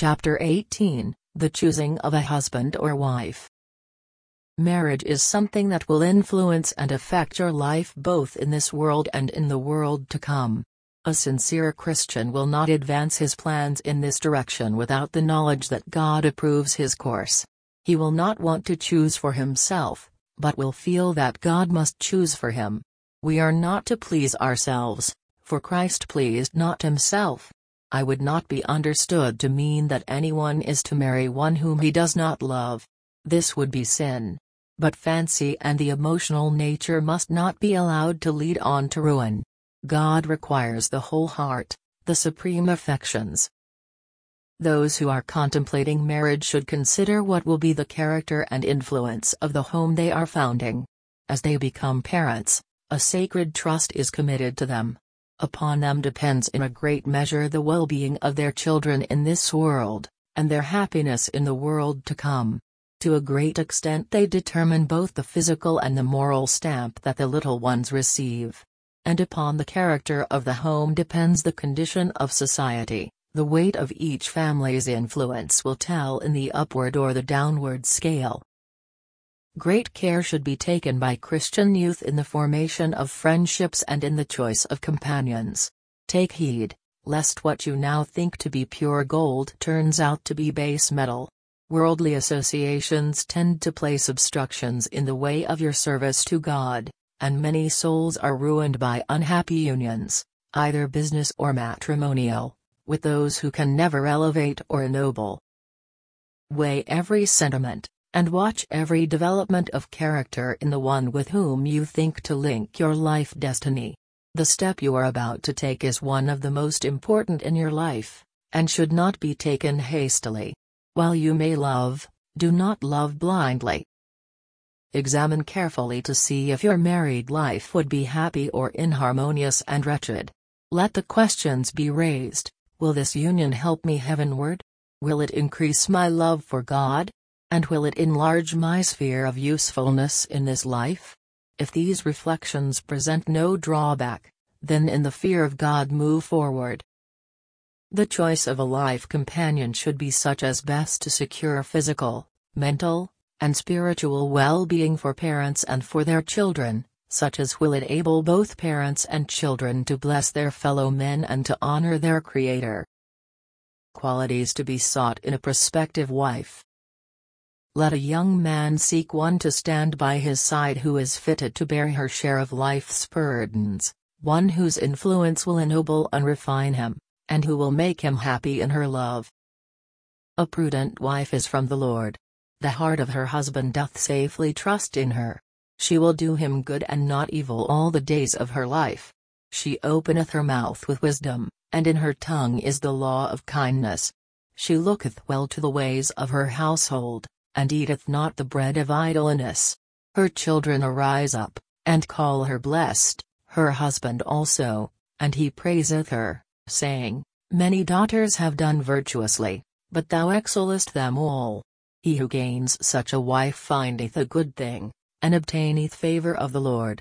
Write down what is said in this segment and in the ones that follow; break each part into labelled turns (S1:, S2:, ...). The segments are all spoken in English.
S1: Chapter 18, The Choosing of a Husband or Wife. Marriage is something that will influence and affect your life both in this world and in the world to come. A sincere Christian will not advance his plans in this direction without the knowledge that God approves his course. He will not want to choose for himself, but will feel that God must choose for him. We are not to please ourselves, for Christ pleased not himself. I would not be understood to mean that anyone is to marry one whom he does not love. This would be sin. But fancy and the emotional nature must not be allowed to lead on to ruin. God requires the whole heart, the supreme affections. Those who are contemplating marriage should consider what will be the character and influence of the home they are founding. As they become parents, a sacred trust is committed to them. Upon them depends in a great measure the well-being of their children in this world, and their happiness in the world to come. To a great extent they determine both the physical and the moral stamp that the little ones receive. And upon the character of the home depends the condition of society. The weight of each family's influence will tell in the upward or the downward scale. Great care should be taken by Christian youth in the formation of friendships and in the choice of companions. Take heed, lest what you now think to be pure gold turns out to be base metal. Worldly associations tend to place obstructions in the way of your service to God, and many souls are ruined by unhappy unions, either business or matrimonial, with those who can never elevate or ennoble. Weigh every sentiment, and watch every development of character in the one with whom you think to link your life destiny. The step you are about to take is one of the most important in your life, and should not be taken hastily. While you may love, do not love blindly. Examine carefully to see if your married life would be happy or inharmonious and wretched. Let the questions be raised: will this union help me heavenward? Will it increase my love for God? And will it enlarge my sphere of usefulness in this life? If these reflections present no drawback, then in the fear of God move forward. The choice of a life companion should be such as best to secure physical, mental, and spiritual well-being for parents and for their children, such as will enable both parents and children to bless their fellow men and to honor their Creator. Qualities to be sought in a prospective wife. Let a young man seek one to stand by his side who is fitted to bear her share of life's burdens, one whose influence will ennoble and refine him, and who will make him happy in her love. A prudent wife is from the Lord. The heart of her husband doth safely trust in her. She will do him good and not evil all the days of her life. She openeth her mouth with wisdom, and in her tongue is the law of kindness. She looketh well to the ways of her household, and eateth not the bread of idleness. Her children arise up, and call her blessed, her husband also, and he praiseth her, saying, Many daughters have done virtuously, but thou excellest them all. He who gains such a wife findeth a good thing, and obtaineth favor of the Lord.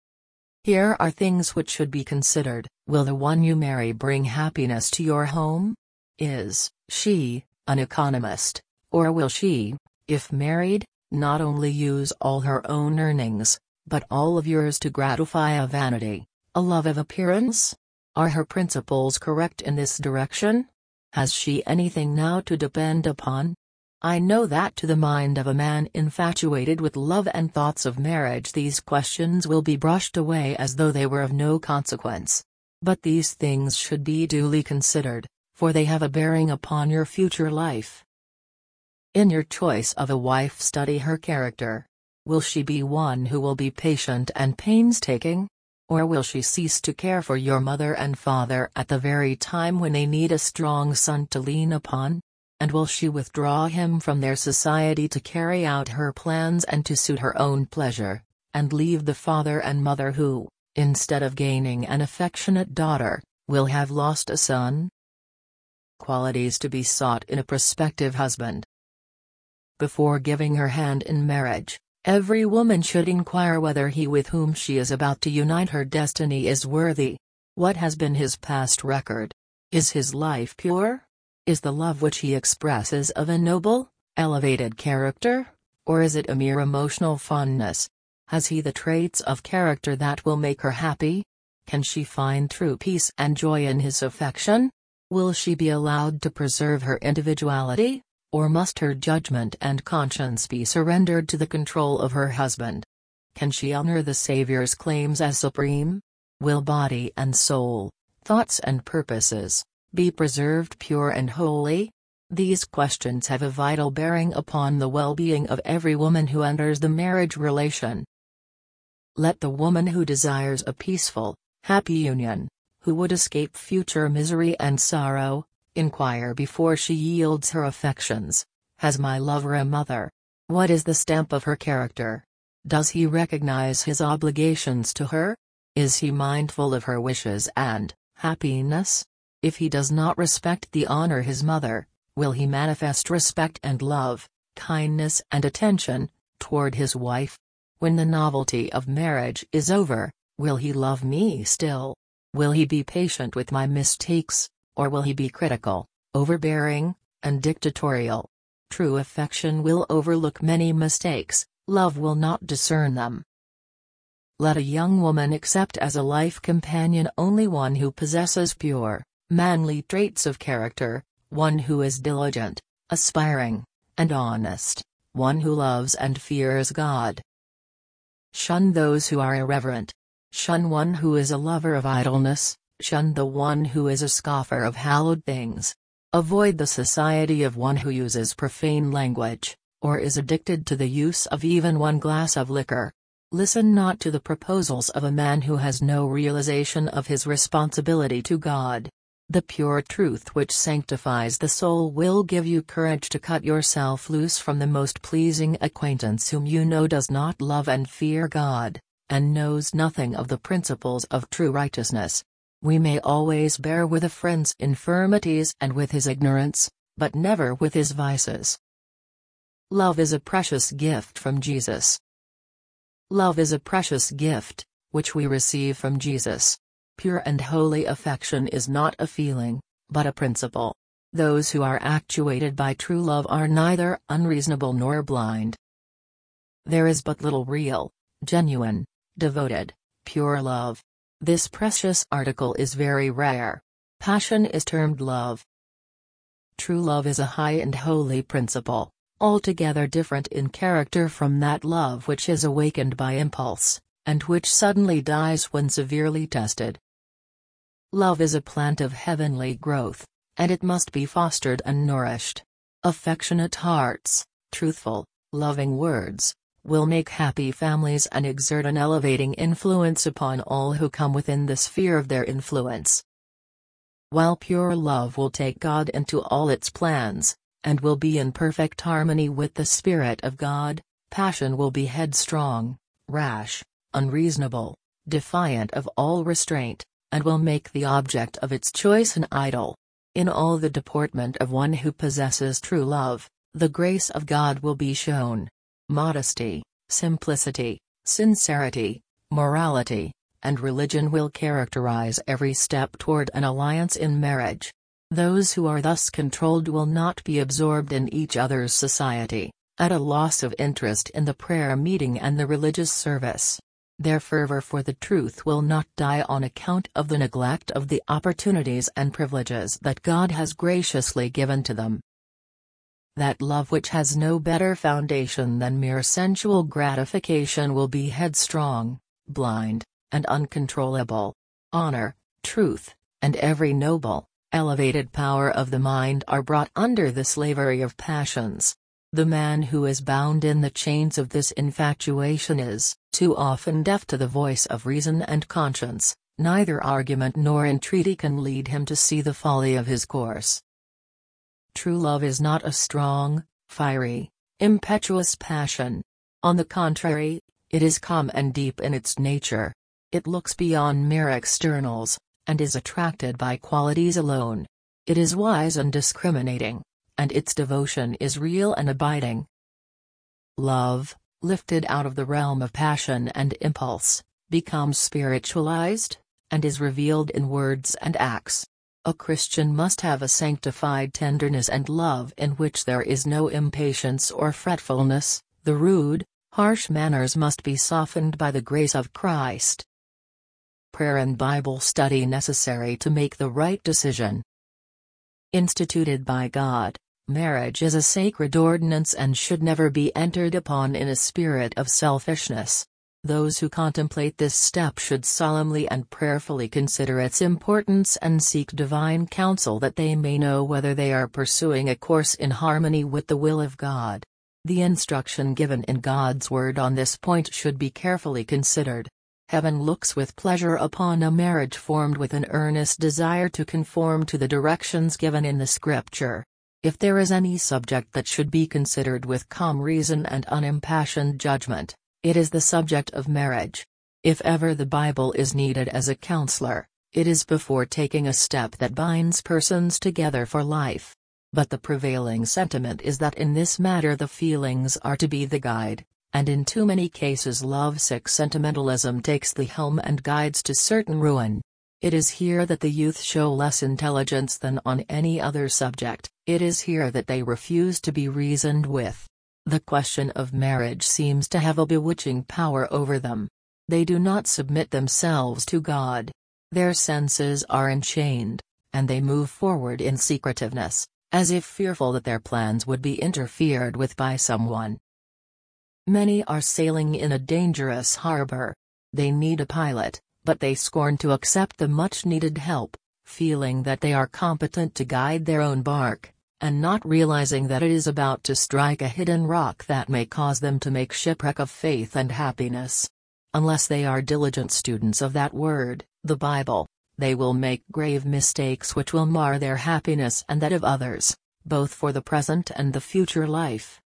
S1: Here are things which should be considered. Will the one you marry bring happiness to your home? Is she an economist, or will she, if married, not only use all her own earnings, but all of yours to gratify a vanity, a love of appearance? Are her principles correct in this direction? Has she anything now to depend upon? I know that to the mind of a man infatuated with love and thoughts of marriage these questions will be brushed away as though they were of no consequence. But these things should be duly considered, for they have a bearing upon your future life. In your choice of a wife, study her character. Will she be one who will be patient and painstaking? Or will she cease to care for your mother and father at the very time when they need a strong son to lean upon? And will she withdraw him from their society to carry out her plans and to suit her own pleasure, and leave the father and mother who, instead of gaining an affectionate daughter, will have lost a son? Qualities to be sought in a prospective husband. Before giving her hand in marriage, every woman should inquire whether he with whom she is about to unite her destiny is worthy. What has been his past record? Is his life pure? Is the love which he expresses of a noble, elevated character? Or is it a mere emotional fondness? Has he the traits of character that will make her happy? Can she find true peace and joy in his affection? Will she be allowed to preserve her individuality? Or must her judgment and conscience be surrendered to the control of her husband? Can she honor the Savior's claims as supreme? Will body and soul, thoughts and purposes, be preserved pure and holy? These questions have a vital bearing upon the well-being of every woman who enters the marriage relation. Let the woman who desires a peaceful, happy union, who would escape future misery and sorrow, inquire before she yields her affections: has my lover a mother? What is the stamp of her character? Does he recognize his obligations to her? Is he mindful of her wishes and happiness? If he does not respect the honor his mother, will he manifest respect and love, kindness and attention, toward his wife? When the novelty of marriage is over, will he love me still? Will he be patient with my mistakes, or will he be critical, overbearing, and dictatorial? True affection will overlook many mistakes, love will not discern them. Let a young woman accept as a life companion only one who possesses pure, manly traits of character, one who is diligent, aspiring, and honest, one who loves and fears God. Shun those who are irreverent. Shun one who is a lover of idleness, shun the one who is a scoffer of hallowed things. Avoid the society of one who uses profane language, or is addicted to the use of even one glass of liquor. Listen not to the proposals of a man who has no realization of his responsibility to God. The pure truth which sanctifies the soul will give you courage to cut yourself loose from the most pleasing acquaintance whom you know does not love and fear God, and knows nothing of the principles of true righteousness. We may always bear with a friend's infirmities and with his ignorance, but never with his vices. Love is a precious gift from Jesus. Love is a precious gift, which we receive from Jesus. Pure and holy affection is not a feeling, but a principle. Those who are actuated by true love are neither unreasonable nor blind. There is but little real, genuine, devoted, pure love. This precious article is very rare. Passion is termed love. True love is a high and holy principle, altogether different in character from that love which is awakened by impulse, and which suddenly dies when severely tested. Love is a plant of heavenly growth, and it must be fostered and nourished. Affectionate hearts, truthful, loving words, will make happy families and exert an elevating influence upon all who come within the sphere of their influence. While pure love will take God into all its plans, and will be in perfect harmony with the Spirit of God, passion will be headstrong, rash, unreasonable, defiant of all restraint, and will make the object of its choice an idol. In all the deportment of one who possesses true love, the grace of God will be shown. Modesty, simplicity, sincerity, morality, and religion will characterize every step toward an alliance in marriage. Those who are thus controlled will not be absorbed in each other's society, at a loss of interest in the prayer meeting and the religious service. Their fervor for the truth will not die on account of the neglect of the opportunities and privileges that God has graciously given to them. That love which has no better foundation than mere sensual gratification will be headstrong, blind, and uncontrollable. Honor, truth, and every noble, elevated power of the mind are brought under the slavery of passions. The man who is bound in the chains of this infatuation is too often deaf to the voice of reason and conscience. Neither argument nor entreaty can lead him to see the folly of his course. True love is not a strong, fiery, impetuous passion. On the contrary, it is calm and deep in its nature. It looks beyond mere externals, and is attracted by qualities alone. It is wise and discriminating, and its devotion is real and abiding. Love, lifted out of the realm of passion and impulse, becomes spiritualized, and is revealed in words and acts. A Christian must have a sanctified tenderness and love in which there is no impatience or fretfulness. The rude, harsh manners must be softened by the grace of Christ. Prayer and Bible study necessary to make the right decision. Instituted by God, marriage is a sacred ordinance and should never be entered upon in a spirit of selfishness. Those who contemplate this step should solemnly and prayerfully consider its importance and seek divine counsel that they may know whether they are pursuing a course in harmony with the will of God. The instruction given in God's Word on this point should be carefully considered. Heaven looks with pleasure upon a marriage formed with an earnest desire to conform to the directions given in the Scripture. If there is any subject that should be considered with calm reason and unimpassioned judgment, it is the subject of marriage. If ever the Bible is needed as a counselor, it is before taking a step that binds persons together for life. But the prevailing sentiment is that in this matter the feelings are to be the guide, and in too many cases lovesick sentimentalism takes the helm and guides to certain ruin. It is here that the youth show less intelligence than on any other subject. It is here that they refuse to be reasoned with. The question of marriage seems to have a bewitching power over them. They do not submit themselves to God. Their senses are enchained, and they move forward in secretiveness, as if fearful that their plans would be interfered with by someone. Many are sailing in a dangerous harbor. They need a pilot, but they scorn to accept the much-needed help, feeling that they are competent to guide their own bark, and not realizing that it is about to strike a hidden rock that may cause them to make shipwreck of faith and happiness. Unless they are diligent students of that word, the Bible, they will make grave mistakes which will mar their happiness and that of others, both for the present and the future life.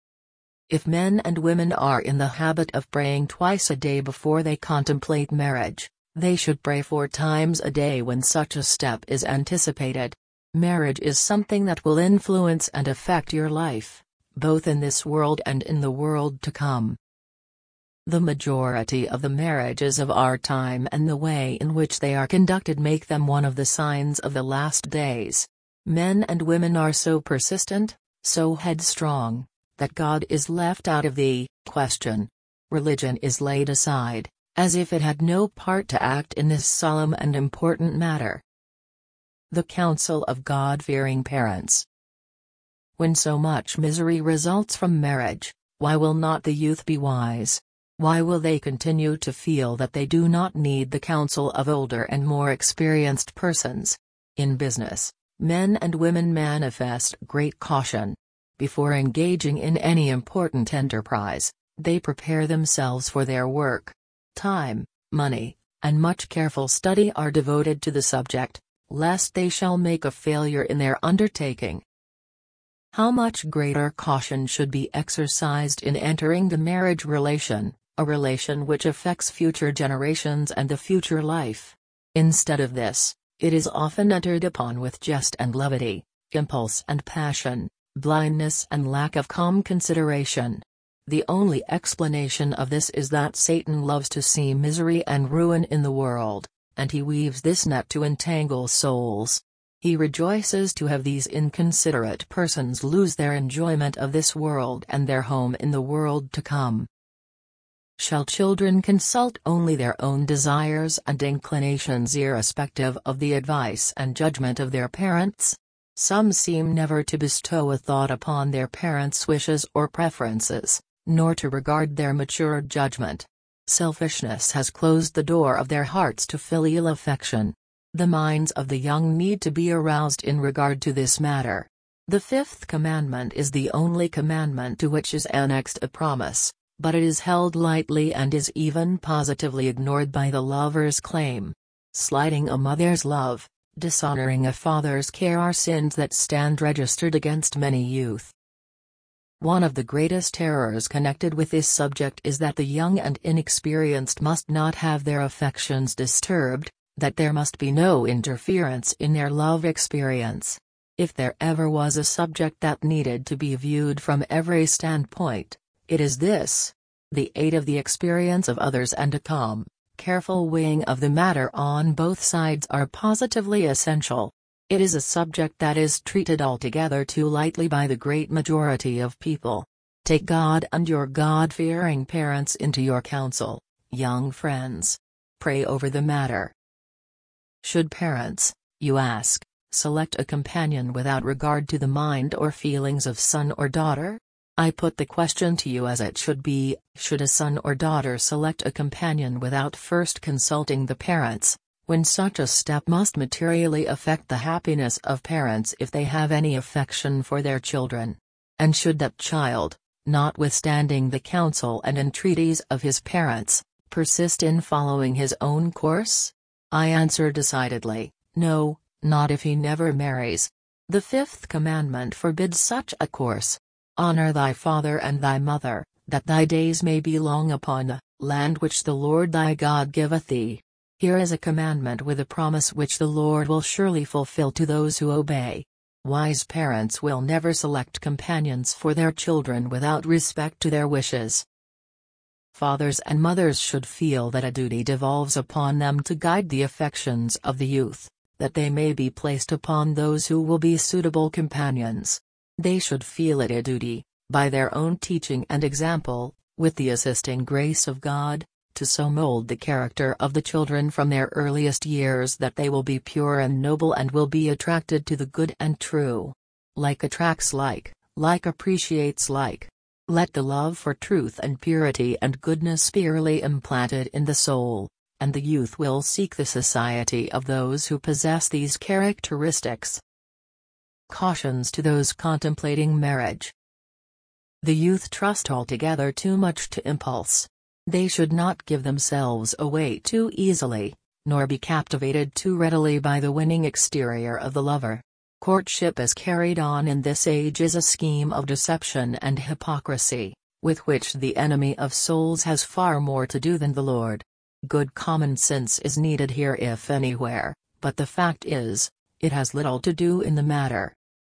S1: If men and women are in the habit of praying twice a day before they contemplate marriage, they should pray 4 times a day when such a step is anticipated. Marriage is something that will influence and affect your life, both in this world and in the world to come. The majority of the marriages of our time and the way in which they are conducted make them one of the signs of the last days. Men and women are so persistent, so headstrong, that God is left out of the question. Religion is laid aside, as if it had no part to act in this solemn and important matter. The counsel of God-fearing parents. When so much misery results from marriage, why will not the youth be wise? Why will they continue to feel that they do not need the counsel of older and more experienced persons? In business, men and women manifest great caution. Before engaging in any important enterprise, they prepare themselves for their work. Time, money, and much careful study are devoted to the subject, lest they shall make a failure in their undertaking. How much greater caution should be exercised in entering the marriage relation, a relation which affects future generations and the future life. Instead of this, it is often entered upon with jest and levity, impulse and passion, blindness and lack of calm consideration. The only explanation of this is that Satan loves to see misery and ruin in the world, and he weaves this net to entangle souls. He rejoices to have these inconsiderate persons lose their enjoyment of this world and their home in the world to come. Shall children consult only their own desires and inclinations irrespective of the advice and judgment of their parents? Some seem never to bestow a thought upon their parents' wishes or preferences, nor to regard their mature judgment. Selfishness has closed the door of their hearts to filial affection. The minds of the young need to be aroused in regard to this matter. The 5th commandment is the only commandment to which is annexed a promise, but it is held lightly and is even positively ignored by the lover's claim. Slighting a mother's love, dishonoring a father's care are sins that stand registered against many youth. One of the greatest errors connected with this subject is that the young and inexperienced must not have their affections disturbed, that there must be no interference in their love experience. If there ever was a subject that needed to be viewed from every standpoint, it is this. The aid of the experience of others and a calm, careful weighing of the matter on both sides are positively essential. It is a subject that is treated altogether too lightly by the great majority of people. Take God and your God-fearing parents into your counsel, young friends. Pray over the matter. Should parents, you ask, select a companion without regard to the mind or feelings of son or daughter? I put the question to you as it should be: should a son or daughter select a companion without first consulting the parents, when such a step must materially affect the happiness of parents if they have any affection for their children? And should that child, notwithstanding the counsel and entreaties of his parents, persist in following his own course? I answer decidedly, no, not if he never marries. The fifth commandment forbids such a course. Honor thy father and thy mother, that thy days may be long upon the land which the Lord thy God giveth thee. Here is a commandment with a promise which the Lord will surely fulfill to those who obey. Wise parents will never select companions for their children without respect to their wishes. Fathers and mothers should feel that a duty devolves upon them to guide the affections of the youth, that they may be placed upon those who will be suitable companions. They should feel it a duty, by their own teaching and example, with the assisting grace of God, to so mold the character of the children from their earliest years that they will be pure and noble and will be attracted to the good and true. Like attracts like appreciates like. Let the love for truth and purity and goodness be early implanted in the soul, and the youth will seek the society of those who possess these characteristics. Cautions to those contemplating marriage. The youth trust altogether too much to impulse. They should not give themselves away too easily, nor be captivated too readily by the winning exterior of the lover. Courtship as carried on in this age is a scheme of deception and hypocrisy, with which the enemy of souls has far more to do than the Lord. Good common sense is needed here if anywhere, but the fact is, it has little to do in the matter.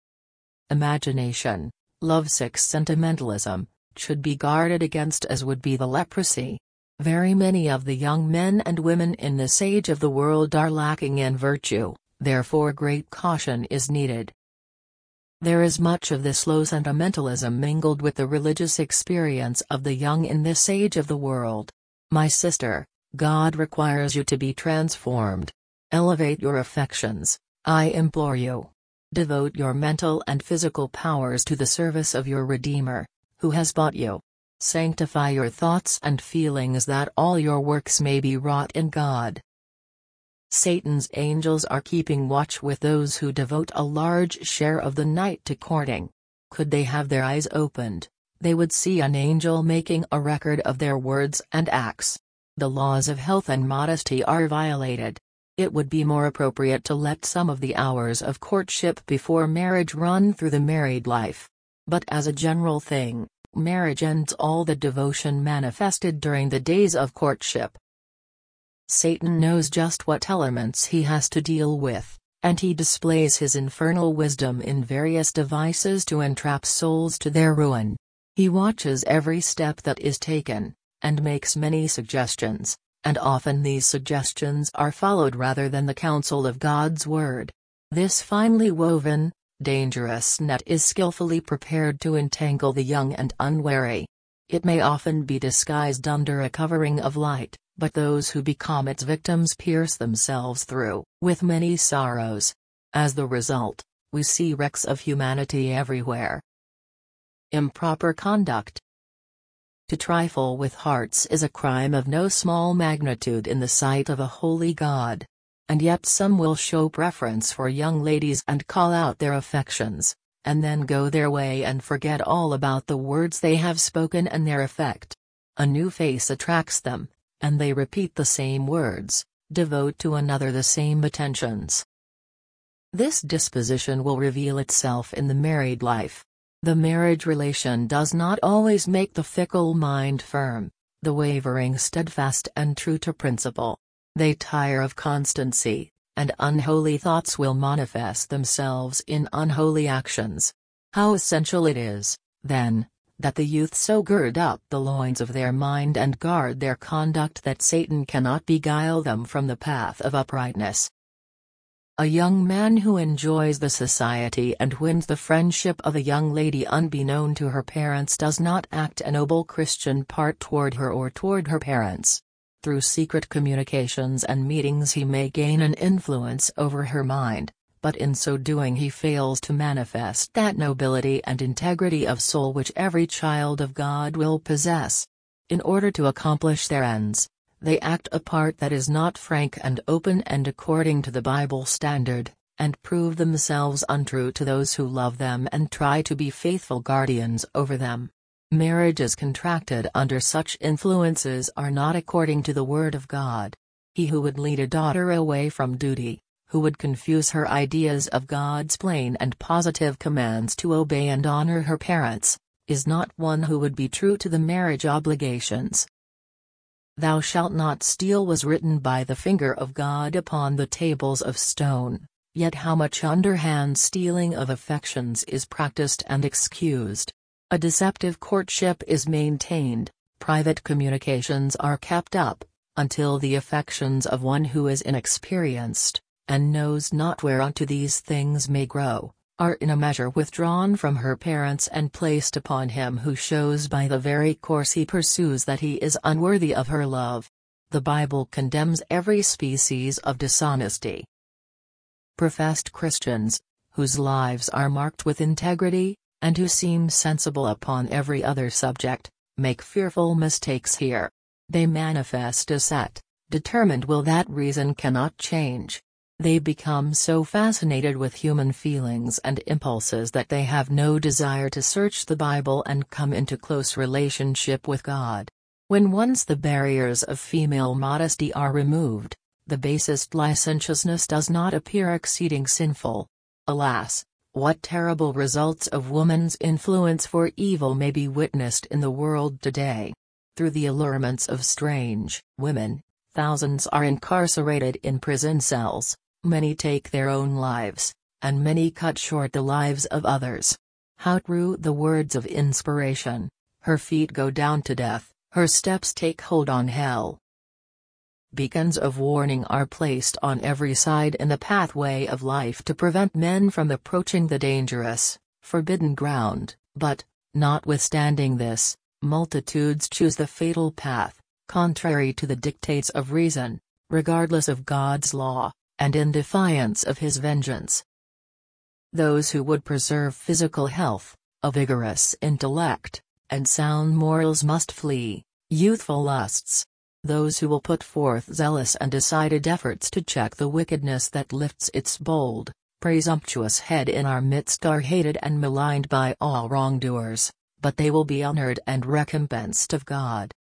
S1: Imagination, lovesick sentimentalism, should be guarded against as would be the leprosy. Very many of the young men and women in this age of the world are lacking in virtue, therefore great caution is needed. There is much of this low sentimentalism mingled with the religious experience of the young in this age of the world. My sister, God requires you to be transformed. Elevate your affections, I implore you. Devote your mental and physical powers to the service of your Redeemer, who has bought you. Sanctify your thoughts and feelings that all your works may be wrought in God. Satan's angels are keeping watch with those who devote a large share of the night to courting. Could they have their eyes opened, they would see an angel making a record of their words and acts. The laws of health and modesty are violated. It would be more appropriate to let some of the hours of courtship before marriage run through the married life. But as a general thing, marriage ends all the devotion manifested during the days of courtship. Satan knows just what elements he has to deal with, and he displays his infernal wisdom in various devices to entrap souls to their ruin. He watches every step that is taken, and makes many suggestions, and often these suggestions are followed rather than the counsel of God's word. This finely woven, dangerous net is skillfully prepared to entangle the young and unwary. It may often be disguised under a covering of light, but those who become its victims pierce themselves through with many sorrows. As the result, we see wrecks of humanity everywhere. Improper conduct. To trifle with hearts is a crime of no small magnitude in the sight of a holy God. And yet some will show preference for young ladies and call out their affections, and then go their way and forget all about the words they have spoken and their effect. A new face attracts them, and they repeat the same words, devote to another the same attentions. This disposition will reveal itself in the married life. The marriage relation does not always make the fickle mind firm, the wavering steadfast and true to principle. They tire of constancy, and unholy thoughts will manifest themselves in unholy actions. How essential it is, then, that the youth so gird up the loins of their mind and guard their conduct that Satan cannot beguile them from the path of uprightness. A young man who enjoys the society and wins the friendship of a young lady unbeknown to her parents does not act a noble Christian part toward her or toward her parents. Through secret communications and meetings he may gain an influence over her mind, but in so doing he fails to manifest that nobility and integrity of soul which every child of God will possess. In order to accomplish their ends, they act a part that is not frank and open and according to the Bible standard, and prove themselves untrue to those who love them and try to be faithful guardians over them. Marriages contracted under such influences are not according to the Word of God. He who would lead a daughter away from duty, who would confuse her ideas of God's plain and positive commands to obey and honor her parents, is not one who would be true to the marriage obligations. "Thou shalt not steal" was written by the finger of God upon the tables of stone, yet how much underhand stealing of affections is practiced and excused. A deceptive courtship is maintained, private communications are kept up, until the affections of one who is inexperienced, and knows not whereunto these things may grow, are in a measure withdrawn from her parents and placed upon him who shows by the very course he pursues that he is unworthy of her love. The Bible condemns every species of dishonesty. Professed Christians, whose lives are marked with integrity, and who seem sensible upon every other subject, make fearful mistakes here. They manifest a set, determined will that reason cannot change. They become so fascinated with human feelings and impulses that they have no desire to search the Bible and come into close relationship with God. When once the barriers of female modesty are removed, the basest licentiousness does not appear exceeding sinful. Alas, what terrible results of woman's influence for evil may be witnessed in the world today. Through the allurements of strange women, thousands are incarcerated in prison cells. Many take their own lives, and many cut short the lives of others. How true the words of inspiration: "Her feet go down to death, her steps take hold on hell." Beacons of warning are placed on every side in the pathway of life to prevent men from approaching the dangerous, forbidden ground, but, notwithstanding this, multitudes choose the fatal path, contrary to the dictates of reason, regardless of God's law, and in defiance of his vengeance. Those who would preserve physical health, a vigorous intellect, and sound morals must flee youthful lusts. Those who will put forth zealous and decided efforts to check the wickedness that lifts its bold, presumptuous head in our midst are hated and maligned by all wrongdoers, but they will be honored and recompensed of God.